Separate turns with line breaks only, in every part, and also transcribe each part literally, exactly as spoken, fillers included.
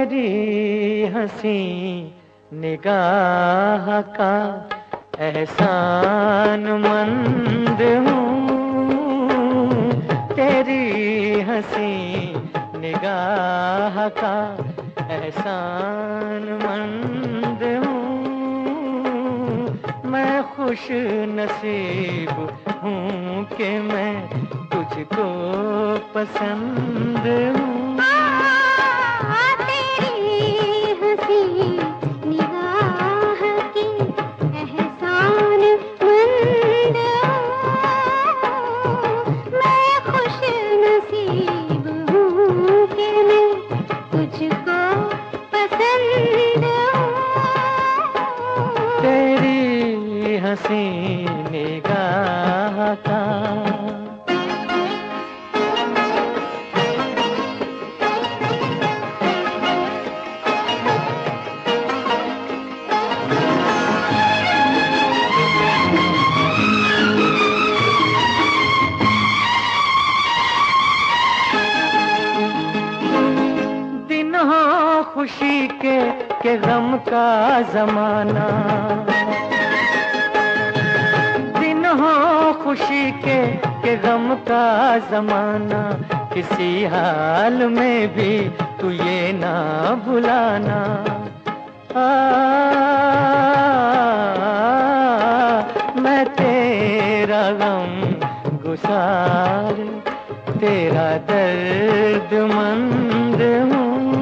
तेरी हंसी निगाह का एहसान मंद हूँ, तेरी हंसी निगाह का एहसान मंद हूँ। मैं खुश नसीब हूँ कि मैं तुझको पसंद हूँ। तेरी हंसी निगाह का दिन हो खुशी के के गम का जमाना, दिन हो खुशी के के गम का जमाना, किसी हाल में भी तू ये ना भुलाना। आ, मैं तेरा गम गुसार, तेरा दर्द मंद हूँ।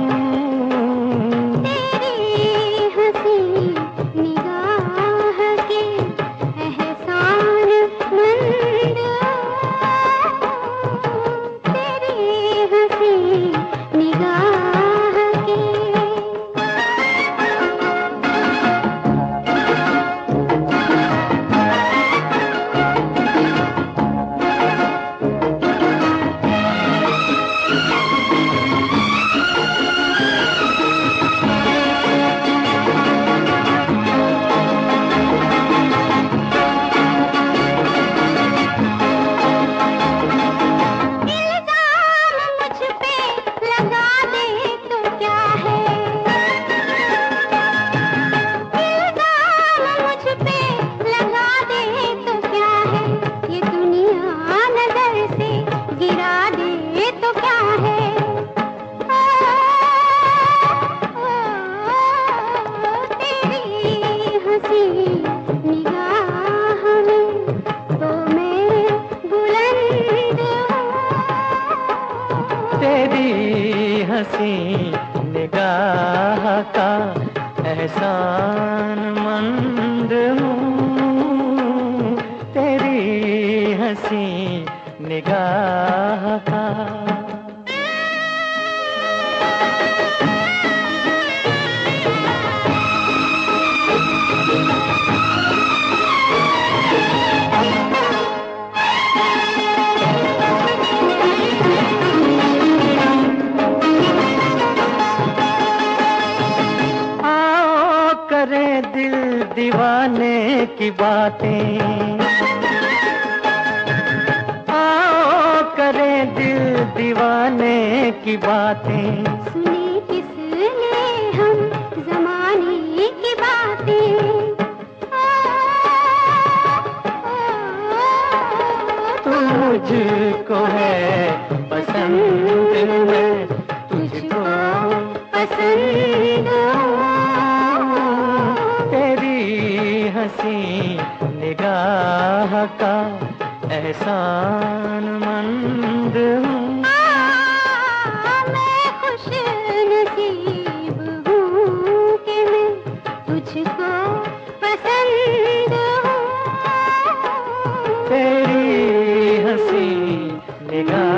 तेरी हंसी निगाह का एहसान मंद हूँ, तेरी हंसी निगाह का। करे दिल दीवाने की बातें, आओ करे दिल दीवाने की बातें।
सुने किसने हम जमाने की बातें,
तुझको है पसंद, मैं तुझको पसंद हूँ। तेरी हंसी निगाह का एहसान मंद हूँ।
मैं खुश नसीब हूँ कि मैं तुझको पसंद हूँ।
तेरी हंसी निगाह